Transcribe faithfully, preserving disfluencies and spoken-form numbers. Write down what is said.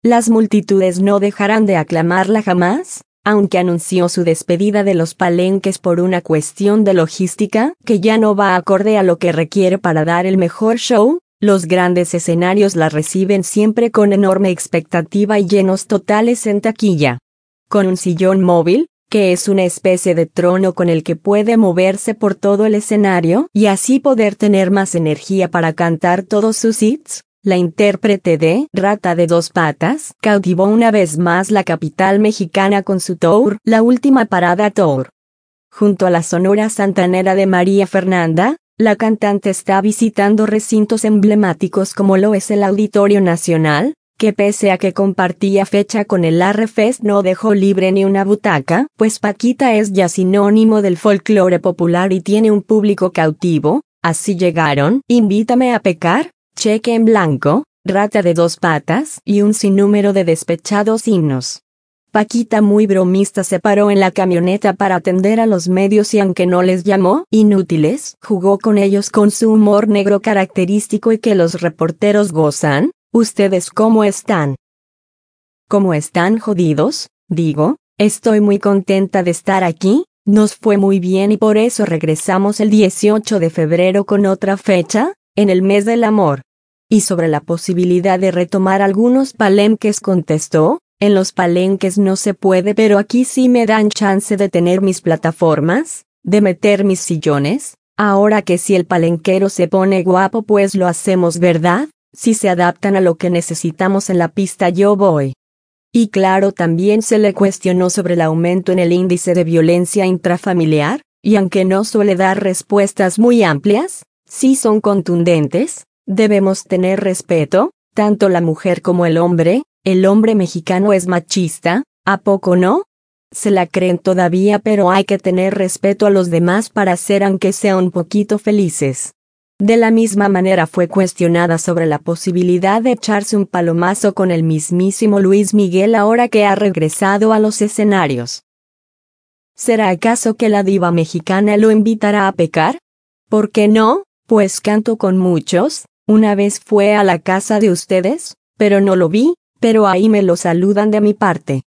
las multitudes no dejarán de aclamarla jamás, aunque anunció su despedida de los palenques por una cuestión de logística que ya no va acorde a lo que requiere para dar el mejor show. Los grandes escenarios la reciben siempre con enorme expectativa y llenos totales en taquilla. Con un sillón móvil, que es una especie de trono con el que puede moverse por todo el escenario y así poder tener más energía para cantar todos sus hits, la intérprete de Rata de dos patas cautivó una vez más la capital mexicana con su tour, La Última Parada Tour. Junto a la Sonora Santanera de María Fernanda, la cantante está visitando recintos emblemáticos como lo es el Auditorio Nacional, que pese a que compartía fecha con el Arrefest no dejó libre ni una butaca, pues Paquita es ya sinónimo del folclore popular y tiene un público cautivo. Así llegaron Invítame a pecar, Cheque en blanco, Rata de dos patas y un sinnúmero de despechados himnos. Paquita, muy bromista, se paró en la camioneta para atender a los medios y aunque no les llamó inútiles, jugó con ellos con su humor negro característico y que los reporteros gozan. ¿Ustedes cómo están? ¿Cómo están, jodidos? Digo, estoy muy contenta de estar aquí, nos fue muy bien y por eso regresamos el dieciocho de febrero con otra fecha, en el mes del amor. Y sobre la posibilidad de retomar algunos palenques contestó, en los palenques no se puede, pero aquí sí me dan chance de tener mis plataformas, de meter mis sillones, ahora que si el palenquero se pone guapo pues lo hacemos, ¿verdad? Si se adaptan a lo que necesitamos en la pista yo voy. Y claro, también se le cuestionó sobre el aumento en el índice de violencia intrafamiliar, y aunque no suele dar respuestas muy amplias, sí son contundentes. Debemos tener respeto, tanto la mujer como el hombre. El hombre mexicano es machista, ¿a poco no? Se la creen todavía, pero hay que tener respeto a los demás para ser aunque sea un poquito felices. De la misma manera fue cuestionada sobre la posibilidad de echarse un palomazo con el mismísimo Luis Miguel ahora que ha regresado a los escenarios. ¿Será acaso que la diva mexicana lo invitará a pecar? ¿Por qué no? Pues canto con muchos. Una vez fue a la casa de ustedes, pero no lo vi, pero ahí me lo saludan de mi parte.